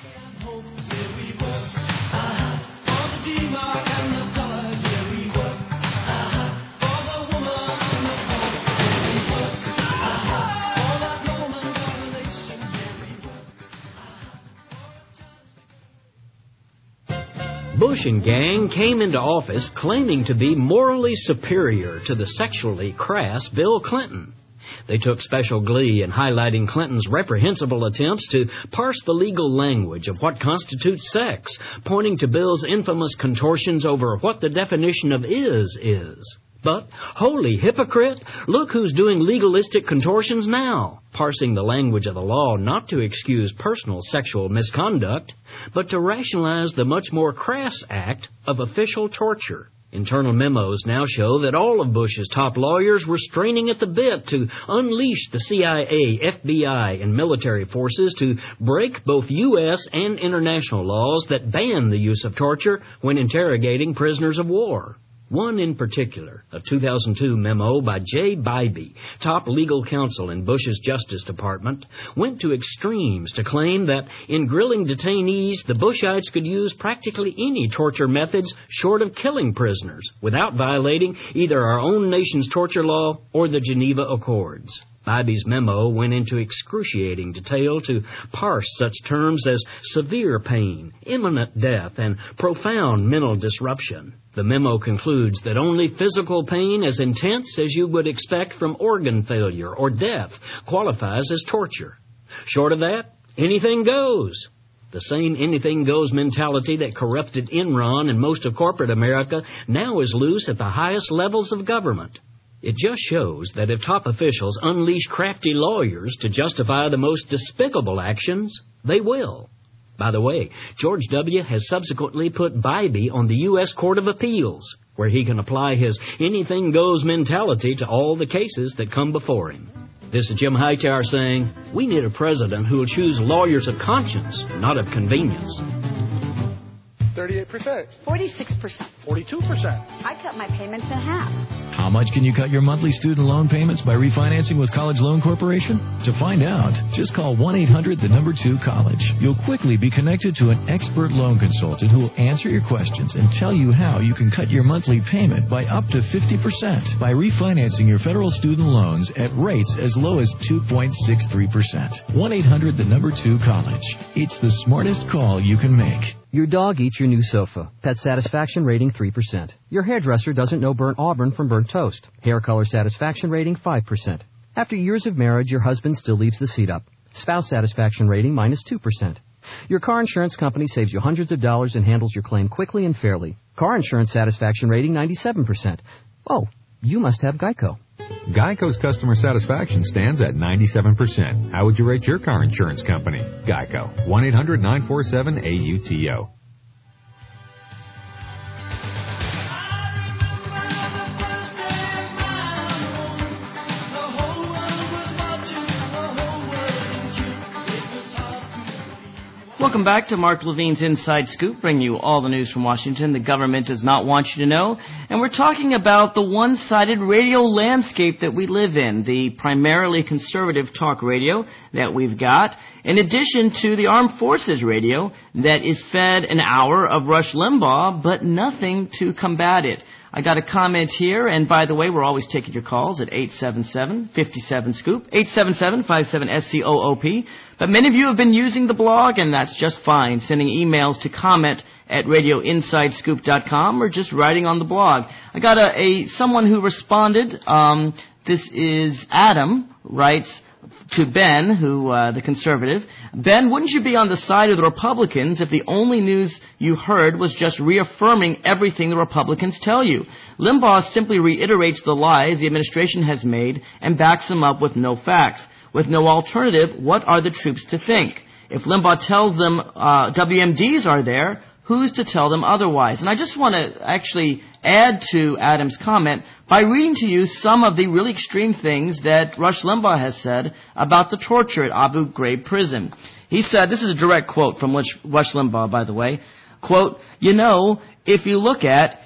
Bush and gang came into office claiming to be morally superior to the sexually crass Bill Clinton. They took special glee in highlighting Clinton's reprehensible attempts to parse the legal language of what constitutes sex, pointing to Bill's infamous contortions over what the definition of is. But, holy hypocrite, look who's doing legalistic contortions now, parsing the language of the law not to excuse personal sexual misconduct, but to rationalize the much more crass act of official torture. Internal memos now show that all of Bush's top lawyers were straining at the bit to unleash the CIA, FBI, and military forces to break both U.S. and international laws that ban the use of torture when interrogating prisoners of war. One in particular, a 2002 memo by Jay Bybee, top legal counsel in Bush's Justice Department, went to extremes to claim that in grilling detainees, the Bushites could use practically any torture methods short of killing prisoners without violating either our own nation's torture law or the Geneva Accords. Bybee's memo went into excruciating detail to parse such terms as severe pain, imminent death, and profound mental disruption. The memo concludes that only physical pain as intense as you would expect from organ failure or death qualifies as torture. Short of that, anything goes. The same anything-goes mentality that corrupted Enron and most of corporate America now is loose at the highest levels of government. It just shows that if top officials unleash crafty lawyers to justify the most despicable actions, they will. By the way, George W. has subsequently put Bybee on the U.S. Court of Appeals, where he can apply his anything-goes mentality to all the cases that come before him. This is Jim Hightower saying, we need a president who will choose lawyers of conscience, not of convenience. 38%. 46%. 42%. I cut my payments in half. How much can you cut your monthly student loan payments by refinancing with College Loan Corporation? To find out, just call 1-800-2-COLLEGE. You'll quickly be connected to an expert loan consultant who will answer your questions and tell you how you can cut your monthly payment by up to 50% by refinancing your federal student loans at rates as low as 2.63%. 1-800-2-COLLEGE. It's the smartest call you can make. Your dog eats your new sofa. Pet satisfaction rating 3%. Your hairdresser doesn't know burnt auburn from burnt toast. Hair color satisfaction rating 5%. After years of marriage, your husband still leaves the seat up. Spouse satisfaction rating minus 2%. Your car insurance company saves you hundreds of dollars and handles your claim quickly and fairly. Car insurance satisfaction rating 97%. Oh, you must have Geico. Geico's customer satisfaction stands at 97%. How would you rate your car insurance company? Geico. 1-800-947-AUTO. Welcome back to Mark Levine's Inside Scoop, bringing you all the news from Washington the government does not want you to know. And we're talking about the one-sided radio landscape that we live in, the primarily conservative talk radio that we've got, in addition to the Armed Forces radio that is fed an hour of Rush Limbaugh, but nothing to combat it. I got a comment here, and by the way, we're always taking your calls at 877-57-SCOOP, 877-57-SCOOP. But many of you have been using the blog, and that's just fine, sending emails to comment at radioinsidescoop.com or just writing on the blog. I got someone who responded. This is Adam, writes to Ben, the conservative. Ben, wouldn't you be on the side of the Republicans if the only news you heard was just reaffirming everything the Republicans tell you? Limbaugh simply reiterates the lies the administration has made and backs them up with no facts. With no alternative, what are the troops to think? If Limbaugh tells them WMDs are there, who's to tell them otherwise? And I just want to actually add to Adam's comment by reading to you some of the really extreme things that Rush Limbaugh has said about the torture at Abu Ghraib prison. He said, this is a direct quote from Rush Limbaugh, by the way, quote, you know, if you look at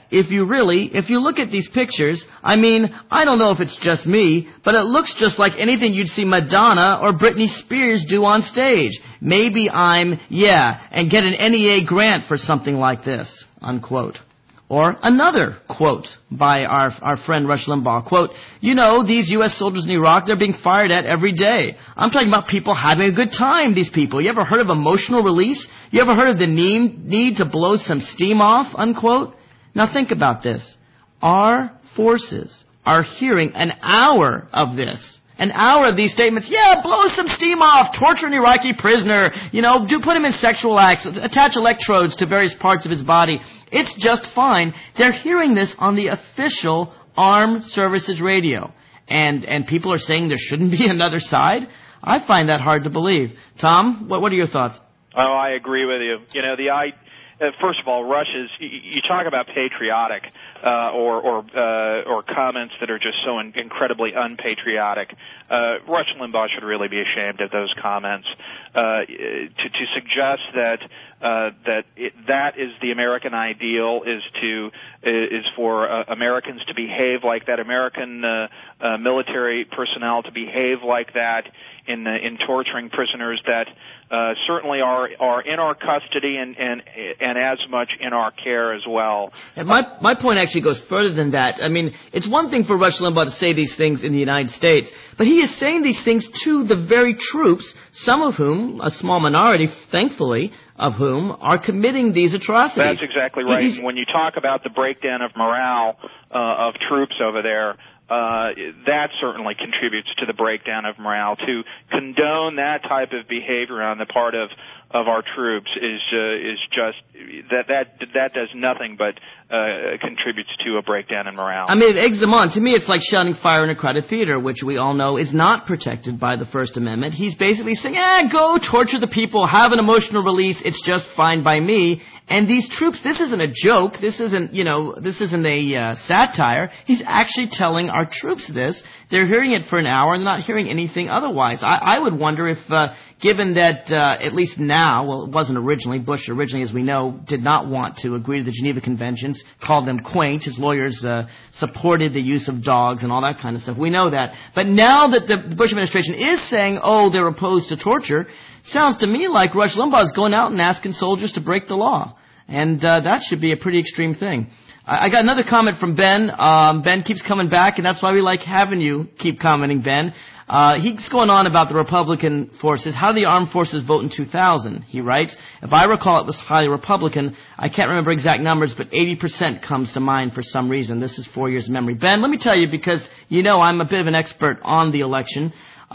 these pictures, I mean, I don't know if it's just me, but it looks just like anything you'd see Madonna or Britney Spears do on stage. Maybe and get an NEA grant for something like this, unquote. Or another quote by our friend Rush Limbaugh, quote, you know, these U.S. soldiers in Iraq, they're being fired at every day. I'm talking about people having a good time, these people. You ever heard of emotional release? You ever heard of the need to blow some steam off, unquote? Now think about this. Our forces are hearing an hour of this. An hour of these statements, blow some steam off, torture an Iraqi prisoner, put him in sexual acts, attach electrodes to various parts of his body. It's just fine. They're hearing this on the official Armed Services radio. And people are saying there shouldn't be another side? I find that hard to believe. Tom, what are your thoughts? Oh, I agree with you. First of all, Rush is, you talk about patriotic, or comments that are just so incredibly unpatriotic. Rush Limbaugh should really be ashamed of those comments. To suggest that that is the American ideal is for Americans to behave like that, American military personnel to behave like that in torturing prisoners that certainly are in our custody and as much in our care as well. And my point actually goes further than that. I mean, it's one thing for Rush Limbaugh to say these things in the United States, but he is saying these things to the very troops, some of whom, a small minority, thankfully, of whom are committing these atrocities. That's exactly right. And when you talk about the breakdown of morale of troops over there, that certainly contributes to the breakdown of morale. To condone that type of behavior on the part of our troops is just that does nothing but contributes to a breakdown in morale. I mean, it eggs them on. To me, it's like shouting fire in a crowded theater, which we all know is not protected by the First Amendment. He's basically saying, go torture the people, have an emotional release, it's just fine by me. And these troops, this isn't a joke, this isn't a satire. He's actually telling our troops this. They're hearing it for an hour and not hearing anything otherwise. I would wonder if, given that at least now, well, it wasn't originally, Bush originally, as we know, did not want to agree to the Geneva Conventions, called them quaint. His lawyers supported the use of dogs and all that kind of stuff. We know that. But now that the Bush administration is saying, oh, they're opposed to torture, sounds to me like Rush Limbaugh is going out and asking soldiers to break the law. And that should be a pretty extreme thing. I got another comment from Ben. Ben keeps coming back, and that's why we like having you keep commenting, Ben. He's going on about the Republican forces. How did the armed forces vote in 2000? He writes, if I recall, it was highly Republican. I can't remember exact numbers, but 80% comes to mind for some reason. This is 4 years of memory. Ben, let me tell you, because you know I'm a bit of an expert on the election.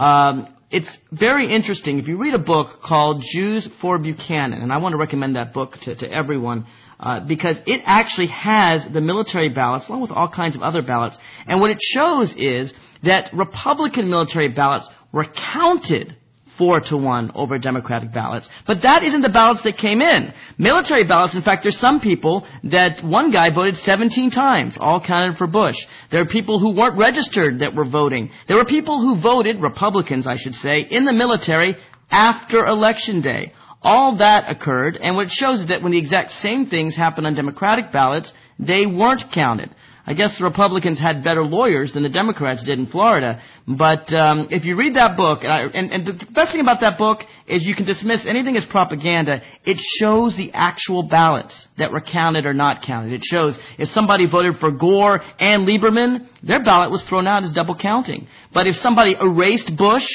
It's very interesting. If you read a book called Jews for Buchanan, and I want to recommend that book to everyone, because it actually has the military ballots along with all kinds of other ballots. And what it shows is that Republican military ballots were counted 4-1 over Democratic ballots. But that isn't the ballots that came in. Military ballots, in fact, there's some people that one guy voted 17 times, all counted for Bush. There are people who weren't registered that were voting. There were people who voted, Republicans I should say, in the military after Election Day. All that occurred, and what it shows is that when the exact same things happened on Democratic ballots, they weren't counted. I guess the Republicans had better lawyers than the Democrats did in Florida. But if you read that book, and the best thing about that book is you can dismiss anything as propaganda. It shows the actual ballots that were counted or not counted. It shows if somebody voted for Gore and Lieberman, their ballot was thrown out as double counting. But if somebody erased Bush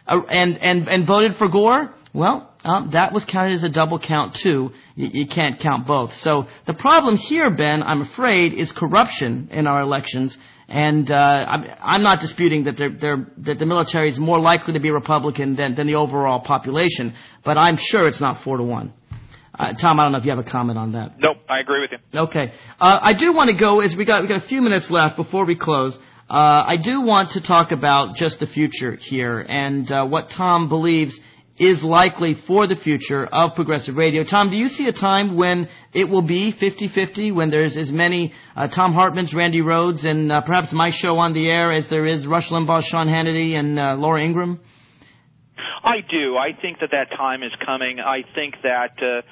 and voted for Gore, well, that was counted as a double count too. You can't count both. So the problem here, Ben, I'm afraid, is corruption in our elections. And I'm not disputing that that the military is more likely to be Republican than the overall population. But I'm sure it's not 4-1. Tom, I don't know if you have a comment on that. Nope, I agree with you. Okay. I do want to go, as we got a few minutes left before we close. I do want to talk about just the future here and what Tom believes is likely for the future of progressive radio. Tom, do you see a time when it will be 50-50, when there's as many Tom Hartmans, Randy Rhodes, and perhaps my show on the air as there is Rush Limbaugh, Sean Hannity, and Laura Ingraham? I do. I think that time is coming. I think that,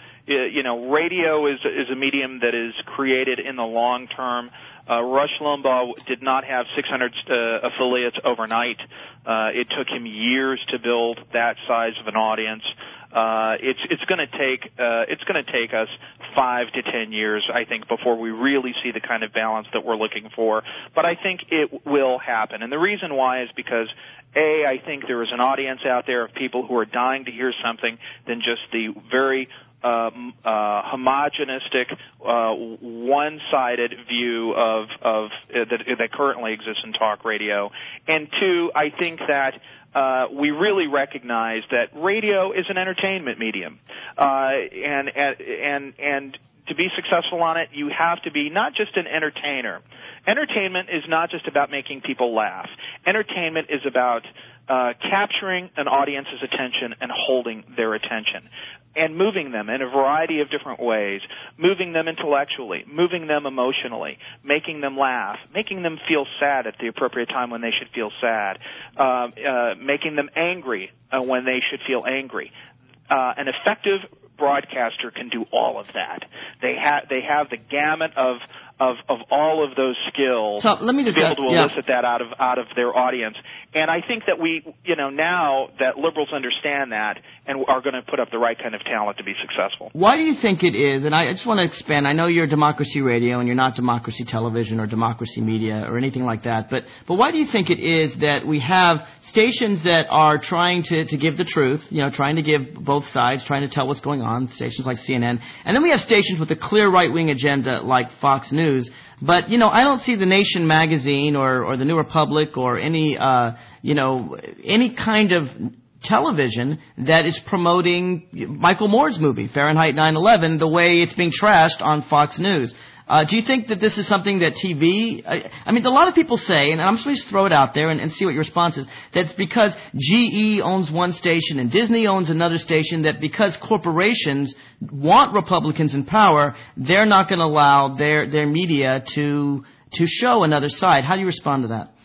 radio is a medium that is created in the long term. Rush Limbaugh did not have 600 affiliates overnight. It took him years to build that size of an audience. It's going to take us 5 to 10 years, I think, before we really see the kind of balance that we're looking for. But I think it will happen, and the reason why is because I think there is an audience out there of people who are dying to hear something than just the very homogenistic, one-sided view of that currently exists in talk radio. And two, I think that we really recognize that radio is an entertainment medium, and to be successful on it, you have to be not just an entertainer. Entertainment is not just about making people laugh. Entertainment is about capturing an audience's attention and holding their attention and moving them in a variety of different ways, moving them intellectually, moving them emotionally, making them laugh, making them feel sad at the appropriate time when they should feel sad, making them angry when they should feel angry. An effective broadcaster can do all of that. They have the gamut of all of those skills so, let me just, to be able to elicit that out of their audience. And I think that we, now that liberals understand that and are going to put up the right kind of talent to be successful. Why do you think it is, and I just want to expand, I know you're Democracy Radio and you're not Democracy Television or Democracy Media or anything like that, but why do you think it is that we have stations that are trying to give the truth, trying to give both sides, trying to tell what's going on, stations like CNN, and then we have stations with a clear right-wing agenda like Fox News? But, I don't see the Nation magazine or the New Republic or any kind of television that is promoting Michael Moore's movie, Fahrenheit 9/11, the way it's being trashed on Fox News. Do you think that this is something that TV... a lot of people say, and I'm just going to throw it out there and see what your response is, that's because GE owns one station and Disney owns another station, that because corporations want Republicans in power, they're not going to allow their media to show another side. How do you respond to that?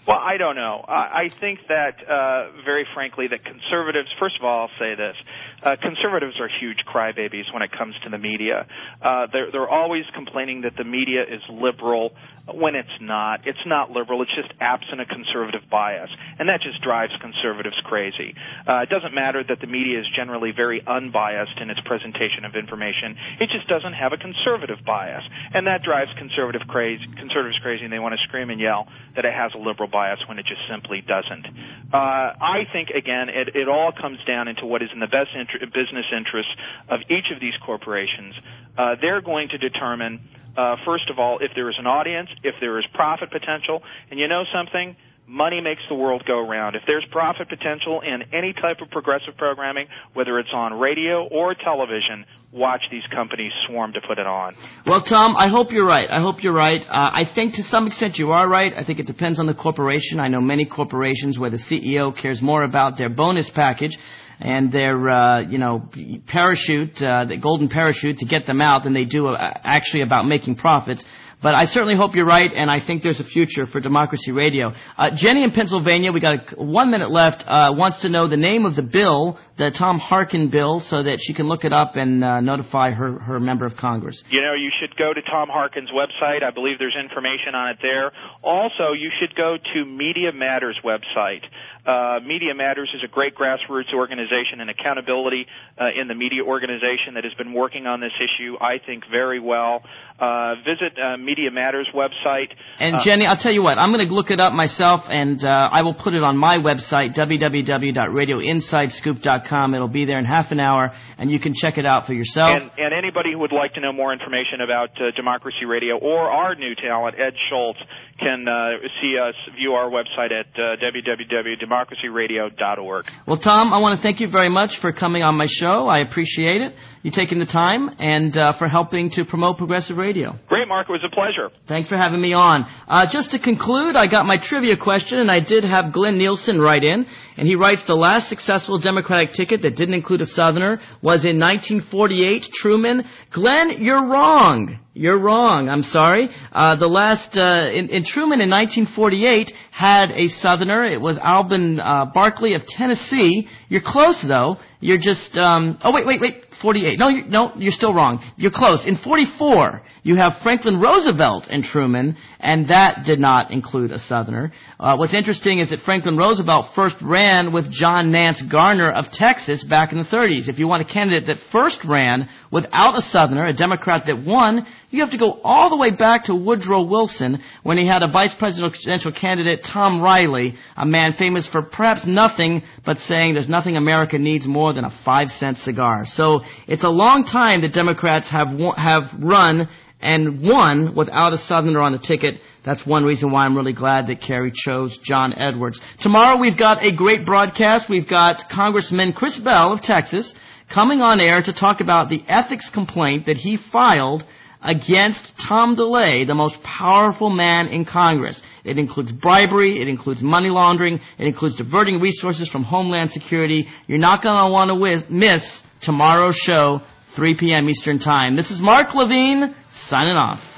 Well, I don't know. I think that, very frankly, that conservatives, first of all, I'll say this. Conservatives are huge crybabies when it comes to the media. They're always complaining that the media is liberal when it's not. It's not liberal. It's just absent a conservative bias. And that just drives conservatives crazy. It doesn't matter that the media is generally very unbiased in its presentation of information. It just doesn't have a conservative bias. And that drives conservatives crazy, and they want to scream and yell that it has a liberal bias when it just simply doesn't. I think, again, it all comes down into what is in the best business interests of each of these corporations. They're going to determine, first of all, if there is an audience, if there is profit potential. And you know something? Money makes the world go round. If there's profit potential in any type of progressive programming, whether it's on radio or television, watch these companies swarm to put it on. Well, Tom, I hope you're right. I think to some extent you are right. I think it depends on the corporation. I know many corporations where the CEO cares more about their bonus package and their, parachute, the golden parachute to get them out than they do actually about making profits. But I certainly hope you're right, and I think there's a future for Democracy Radio. Jenny in Pennsylvania, we got 1 minute left, wants to know the name of the bill, the Tom Harkin bill, so that she can look it up and notify her member of Congress. You know, you should go to Tom Harkin's website. I believe there's information on it there. Also, you should go to Media Matters website. Media Matters is a great grassroots organization and accountability in the media organization that has been working on this issue, I think, very well. Visit Media Matters website. And Jenny, I'll tell you what, I'm going to look it up myself, and I will put it on my website, www.radioinsidescoop.com. It'll be there in half an hour, and you can check it out for yourself. And anybody who would like to know more information about Democracy Radio or our new talent, Ed Schultz, can view our website at www.democracyradio.org. Well, Tom, I want to thank you very much for coming on my show. I appreciate it. You taking the time and for helping to promote Progressive Radio. Great, Mark. It was a pleasure. Thanks for having me on. Just to conclude, I got my trivia question, and I did have Glenn Nielsen write in, and he writes, the last successful Democratic ticket that didn't include a Southerner was in 1948, Truman. Glenn, you're wrong. You're wrong. I'm sorry. The last, in Truman in 1948 had a Southerner. It was Alvin Barkley of Tennessee. You're close, though. You're just, wait. 48. No, you're still wrong. You're close. In 44, you have Franklin Roosevelt and Truman, and that did not include a Southerner. What's interesting is that Franklin Roosevelt first ran with John Nance Garner of Texas back in the 30s. If you want a candidate that first ran without a Southerner, a Democrat that won, you have to go all the way back to Woodrow Wilson when he had a vice presidential candidate, Tom Riley, a man famous for perhaps nothing but saying there's nothing America needs more than a 5-cent cigar. So it's a long time that Democrats have run and won without a Southerner on the ticket. That's one reason why I'm really glad that Kerry chose John Edwards. Tomorrow we've got a great broadcast. We've got Congressman Chris Bell of Texas coming on air to talk about the ethics complaint that he filed against Tom DeLay, the most powerful man in Congress. It includes bribery, it includes money laundering, it includes diverting resources from Homeland Security. You're not going to want to miss tomorrow's show, 3 p.m. Eastern Time. This is Mark Levine, signing off.